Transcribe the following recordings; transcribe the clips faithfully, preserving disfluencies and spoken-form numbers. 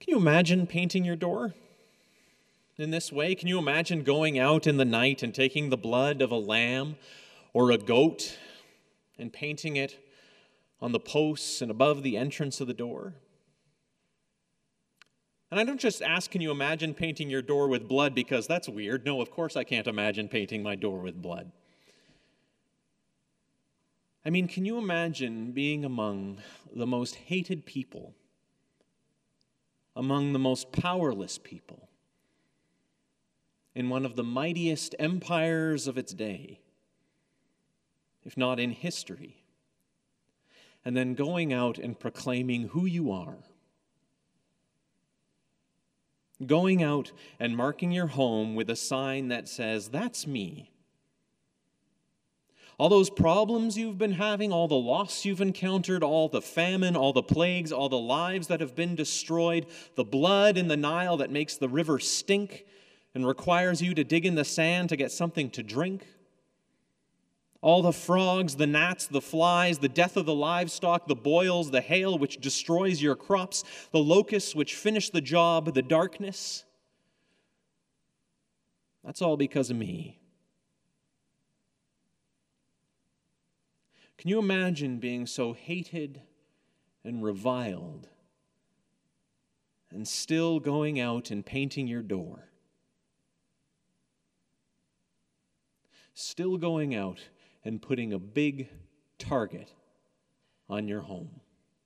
Can you imagine painting your door in this way? Can you imagine going out in the night and taking the blood of a lamb or a goat and painting it on the posts and above the entrance of the door? And I don't just ask, can you imagine painting your door with blood because that's weird. No, of course I can't imagine painting my door with blood. I mean, can you imagine being among the most hated people, among the most powerless people, in one of the mightiest empires of its day, if not in history, and then going out and proclaiming who you are? Going out and marking your home with a sign that says, "That's me." All those problems you've been having, all the loss you've encountered, all the famine, all the plagues, all the lives that have been destroyed, the blood in the Nile that makes the river stink and requires you to dig in the sand to get something to drink, all the frogs, the gnats, the flies, the death of the livestock, the boils, the hail which destroys your crops, the locusts which finish the job, the darkness. That's all because of me. Can you imagine being so hated and reviled and still going out and painting your door? Still going out and putting a big target on your home.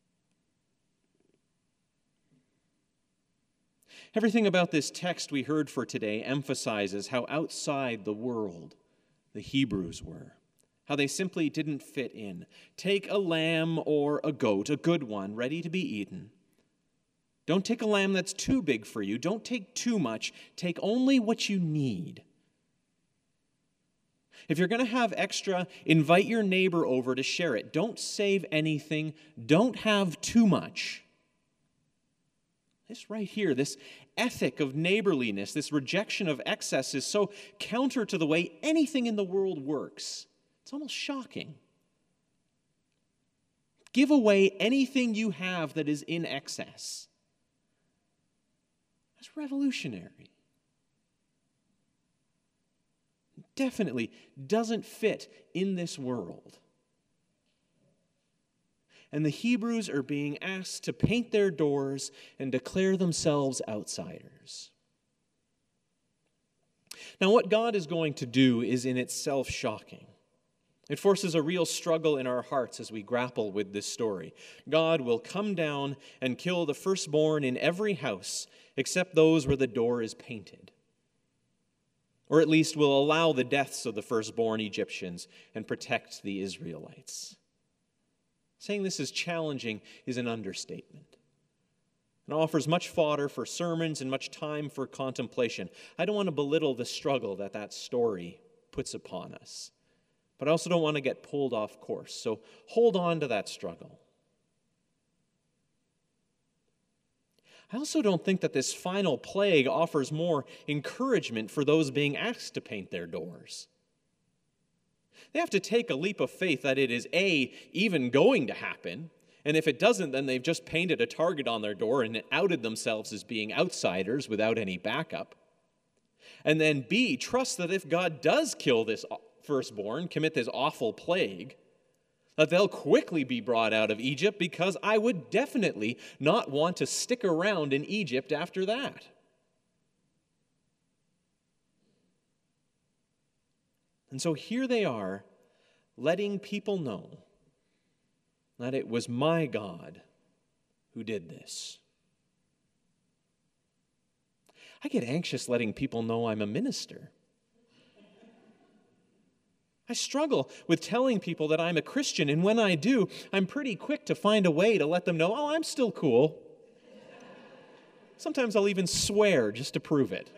Everything about this text we heard for today emphasizes how outside the world the Hebrews were, how they simply didn't fit in. Take a lamb or a goat, a good one, ready to be eaten. Don't take a lamb that's too big for you. Don't take too much. Take only what you need. If you're going to have extra, invite your neighbor over to share it. Don't save anything. Don't have too much. This right here, this ethic of neighborliness, this rejection of excess is so counter to the way anything in the world works. It's almost shocking. Give away anything you have that is in excess. That's revolutionary. Definitely doesn't fit in this world. And the Hebrews are being asked to paint their doors and declare themselves outsiders. Now, what God is going to do is in itself shocking. It forces a real struggle in our hearts as we grapple with this story. God will come down and kill the firstborn in every house except those where the door is painted. Or at least will allow the deaths of the firstborn Egyptians and protect the Israelites. Saying this is challenging is an understatement. It offers much fodder for sermons and much time for contemplation. I don't want to belittle the struggle that that story puts upon us. But I also don't want to get pulled off course. So hold on to that struggle. I also don't think that this final plague offers more encouragement for those being asked to paint their doors. They have to take a leap of faith that it is A, even going to happen, and if it doesn't, then they've just painted a target on their door and outed themselves as being outsiders without any backup. And then B, trust that if God does kill this firstborn, commit this awful plague, that they'll quickly be brought out of Egypt because I would definitely not want to stick around in Egypt after that. And so here they are, letting people know that it was my God who did this. I get anxious letting people know I'm a minister. I struggle with telling people that I'm a Christian, and when I do, I'm pretty quick to find a way to let them know, oh, I'm still cool. Sometimes I'll even swear just to prove it.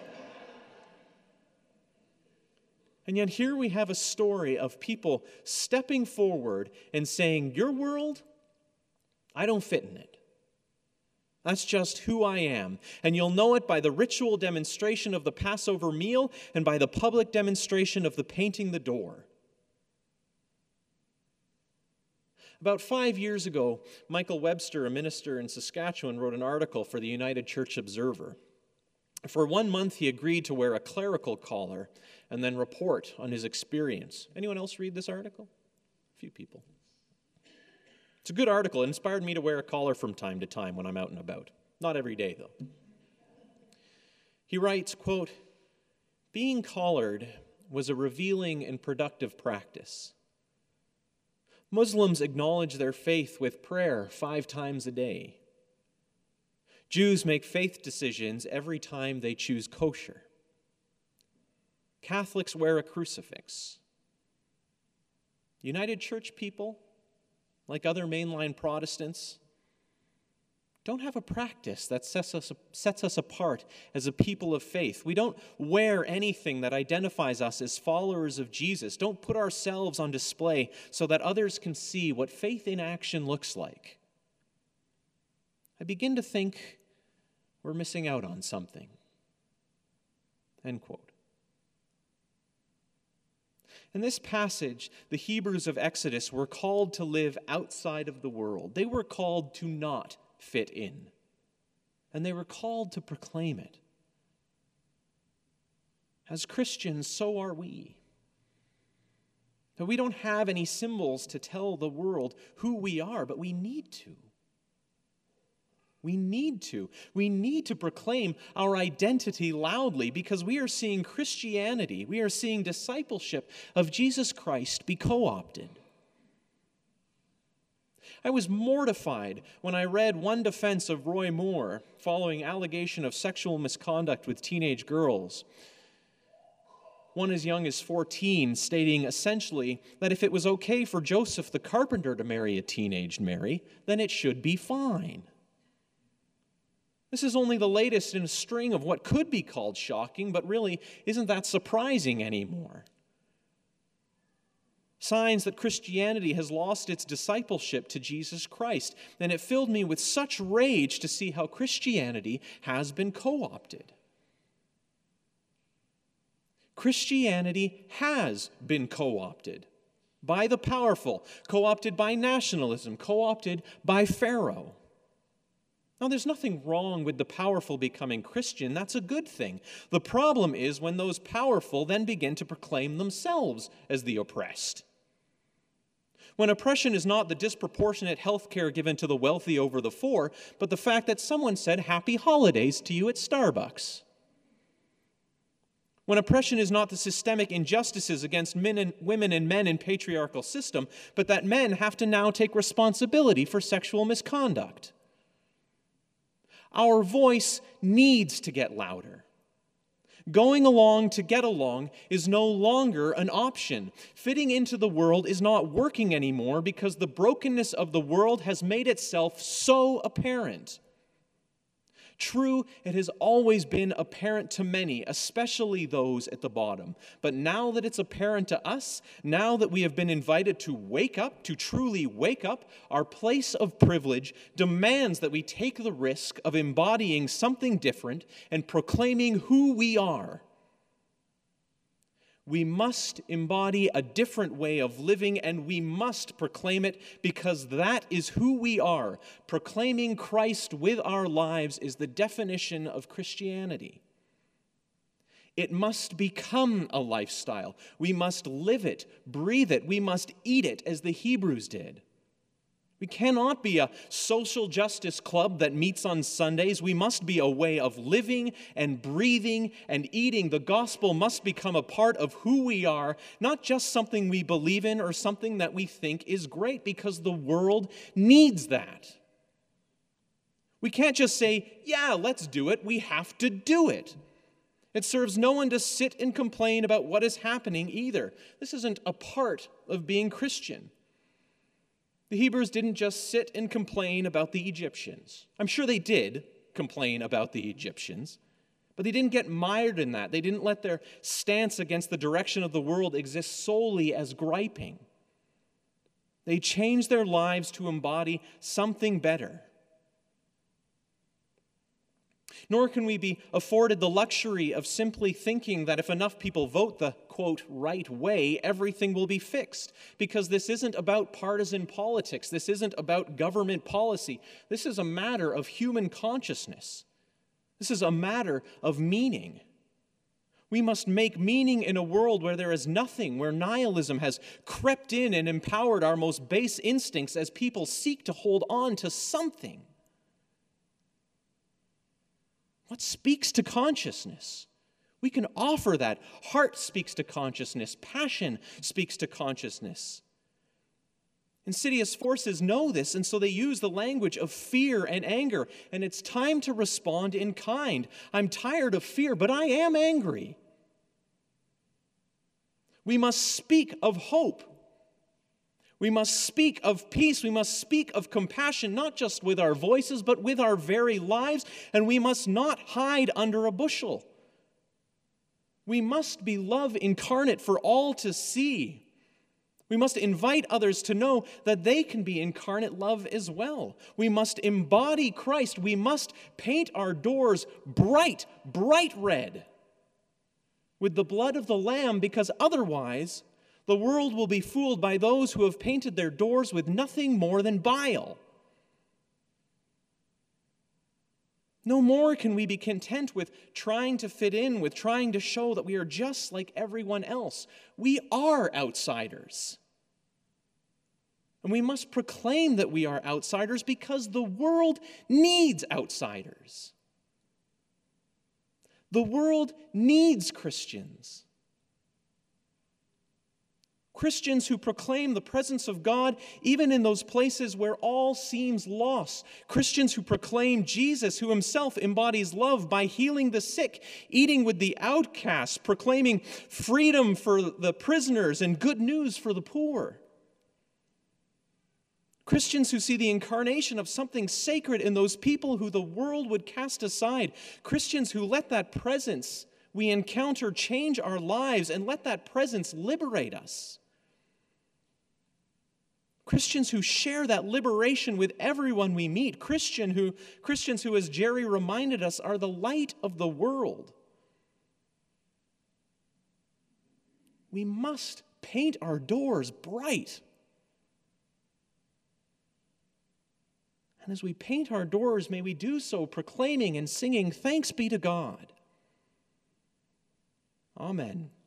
And yet here we have a story of people stepping forward and saying, your world, I don't fit in it. That's just who I am. And you'll know it by the ritual demonstration of the Passover meal and by the public demonstration of the painting the door. About five years ago, Michael Webster, a minister in Saskatchewan, wrote an article for the United Church Observer. For one month, he agreed to wear a clerical collar and then report on his experience. Anyone else read this article? A few people. It's a good article. It inspired me to wear a collar from time to time when I'm out and about. Not every day, though. He writes, quote, "Being collared was a revealing and productive practice. Muslims acknowledge their faith with prayer five times a day. Jews make faith decisions every time they choose kosher. Catholics wear a crucifix. United Church people, like other mainline Protestants, don't have a practice that sets us, sets us apart as a people of faith. We don't wear anything that identifies us as followers of Jesus. Don't put ourselves on display so that others can see what faith in action looks like. I begin to think we're missing out on something." End quote. In this passage, the Hebrews of Exodus were called to live outside of the world. They were called to not fit in, and they were called to proclaim it. As Christians, so are we. But we don't have any symbols to tell the world who we are, but we need to. We need to. We need to proclaim our identity loudly because we are seeing Christianity, we are seeing discipleship of Jesus Christ be co-opted. I was mortified when I read one defense of Roy Moore following allegation of sexual misconduct with teenage girls. One as young as fourteen, stating essentially that if it was okay for Joseph the carpenter to marry a teenage Mary, then it should be fine. This is only the latest in a string of what could be called shocking, but really isn't that surprising anymore. Signs that Christianity has lost its discipleship to Jesus Christ, and it filled me with such rage to see how Christianity has been co-opted. Christianity has been co-opted by the powerful, co-opted by nationalism, co-opted by Pharaoh. Now, there's nothing wrong with the powerful becoming Christian. That's a good thing. The problem is when those powerful then begin to proclaim themselves as the oppressed. When oppression is not the disproportionate health care given to the wealthy over the poor, but the fact that someone said happy holidays to you at Starbucks. When oppression is not the systemic injustices against men and women and men in patriarchal system, but that men have to now take responsibility for sexual misconduct. Our voice needs to get louder. Going along to get along is no longer an option. Fitting into the world is not working anymore because the brokenness of the world has made itself so apparent. True, it has always been apparent to many, especially those at the bottom. But now that it's apparent to us, now that we have been invited to wake up, to truly wake up, our place of privilege demands that we take the risk of embodying something different and proclaiming who we are. We must embody a different way of living, and we must proclaim it because that is who we are. Proclaiming Christ with our lives is the definition of Christianity. It must become a lifestyle. We must live it, breathe it. We must eat it as the Hebrews did. We cannot be a social justice club that meets on Sundays. We must be a way of living and breathing and eating. The gospel must become a part of who we are, not just something we believe in or something that we think is great, because the world needs that. We can't just say, yeah, let's do it. We have to do it. It serves no one to sit and complain about what is happening either. This isn't a part of being Christian. The Hebrews didn't just sit and complain about the Egyptians. I'm sure they did complain about the Egyptians, but they didn't get mired in that. They didn't let their stance against the direction of the world exist solely as griping. They changed their lives to embody something better. Nor can we be afforded the luxury of simply thinking that if enough people vote the, quote, right way, everything will be fixed. Because this isn't about partisan politics. This isn't about government policy. This is a matter of human consciousness. This is a matter of meaning. We must make meaning in a world where there is nothing, where nihilism has crept in and empowered our most base instincts as people seek to hold on to something. What speaks to consciousness? We can offer that. Heart speaks to consciousness. Passion speaks to consciousness. Insidious forces know this, and so they use the language of fear and anger, and it's time to respond in kind. I'm tired of fear, but I am angry. We must speak of hope. We must speak of peace. We must speak of compassion, not just with our voices, but with our very lives. And we must not hide under a bushel. We must be love incarnate for all to see. We must invite others to know that they can be incarnate love as well. We must embody Christ. We must paint our doors bright, bright red with the blood of the Lamb, because otherwise the world will be fooled by those who have painted their doors with nothing more than bile. No more can we be content with trying to fit in, with trying to show that we are just like everyone else. We are outsiders. And we must proclaim that we are outsiders because the world needs outsiders. The world needs Christians. Christians who proclaim the presence of God even in those places where all seems lost. Christians who proclaim Jesus, who himself embodies love by healing the sick, eating with the outcasts, proclaiming freedom for the prisoners and good news for the poor. Christians who see the incarnation of something sacred in those people who the world would cast aside. Christians who let that presence we encounter change our lives and let that presence liberate us. Christians who share that liberation with everyone we meet. Christian who, Christians who, as Jerry reminded us, are the light of the world. We must paint our doors bright. And as we paint our doors, may we do so proclaiming and singing, "Thanks be to God." Amen.